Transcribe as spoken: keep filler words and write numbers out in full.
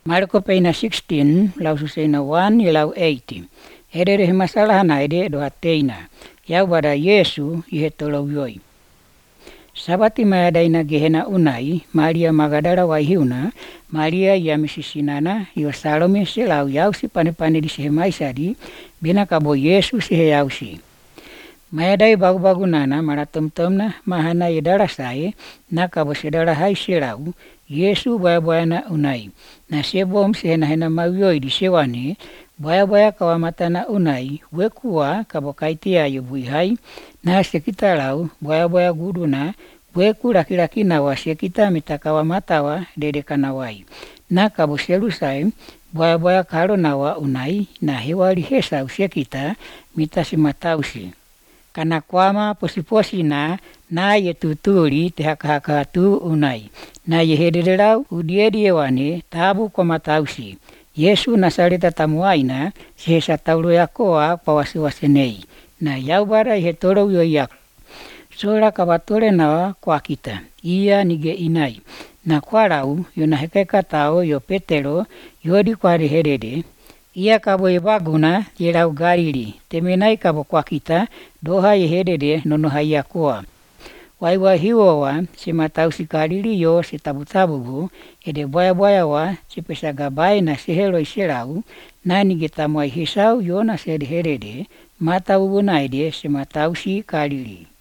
Marko peina sixteen laususeina one ilau eight. Edere he masalah na ede doa teina. Yau bada Yesu ihe tolou yoi. Sabati mayadaina gehena unai, Maria Magdala waihiuna, Maria ia misisinana, io Salome se lau yausi pane-pane di sehe maisari, bina kabo Yesu sehe yausi. Mayadai bagu-bagu nana mara tom-tomna mahana idara sae, na kabo sedara hai se lau, Yesu boya-boyana unai. Na sebom sehe nahena mauyoi di sewane, boya-boya kawamatana unai, wekua kabo kaitia yu buihai, na sekita lau, boya-boya guduna, weku laki-laki nawa sekita mitakawa matawa dede kanawai. Na kabo selusai, boya-boya karo nawa unai, na hewali hesau sekita mitasi matausi. Kana kwama posi-posi na, na ye tuturi te haka-haka tu unai. Na ye hedere lau, udiedi wane, tabu kwa matausi. Yesu Nasareta tamuaina, sehesa taulo yakoa pawasi-wasenei. Na yau bara ihe tolou yoiak. Sola kabatole nawa kwa kita. Ia nige inai. Na kwa lau, yona hekeka tao yo Petero, yodi kwa reherede. Ia kabo ibaguna, ye lau Galili. Temenai kabo kwa kita, doha ye hedede nono haiakoa. Waiwa hiwowa, se matausi Galili yo se tabu-tabugu, ede boya-boya wa, se pesagabai na sehelo iserau, na nige tamuai hisau yona se herede, mata ubuna ede se matausi Galili.